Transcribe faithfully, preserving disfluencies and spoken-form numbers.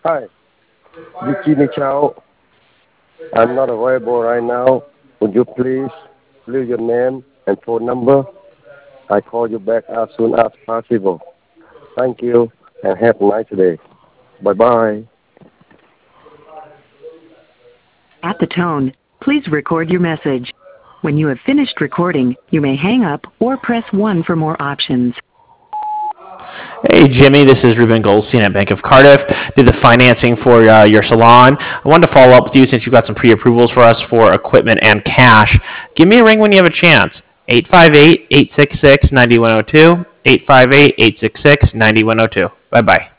Hi, Jimmy Chow. I'm not available right now. Would you please leave your name and phone number? I call you back as soon as possible. Thank you and have a nice day. Bye bye. At the tone, please record your message. When you have finished recording, you may hang up or press one for more options. Hey, Jimmy, this is Ruben Goldstein at Bank of Cardiff. Did the financing for uh, your salon. I wanted to follow up with you since you've got some pre-approvals for us for equipment and cash. Give me a ring when you have a chance. eight five eight, eight six six, nine one zero two, eight five eight, eight six six, nine one zero two. Bye-bye.